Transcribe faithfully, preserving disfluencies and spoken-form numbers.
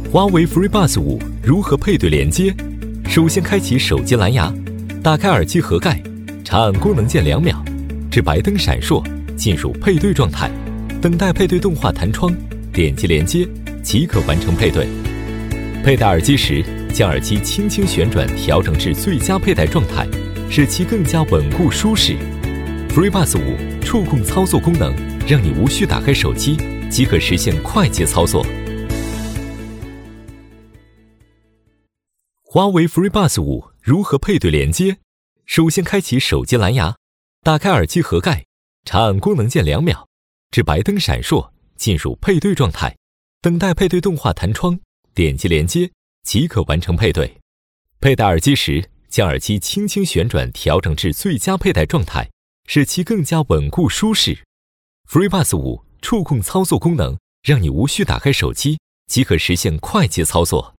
华为 FreeBuds 五如何配对连接？首先开启手机蓝牙，打开耳机盒盖，长按功能键两秒，至白灯闪烁，进入配对状态，等待配对动画弹窗，点击连接即可完成配对。佩戴耳机时，将耳机轻轻旋转调整至最佳佩戴状态，使其更加稳固舒适。FreeBuds 五触控操作功能，让你无需打开手机即可实现快捷操作。华为 FreeBuds 五如何配对连接？首先开启手机蓝牙，打开耳机盒盖，长按功能键两秒，至白灯闪烁，进入配对状态，等待配对动画弹窗，点击连接即可完成配对。佩戴耳机时，将耳机轻轻旋转调整至最佳佩戴状态，使其更加稳固舒适。FreeBuds 五触控操作功能，让你无需打开手机即可实现快捷操作。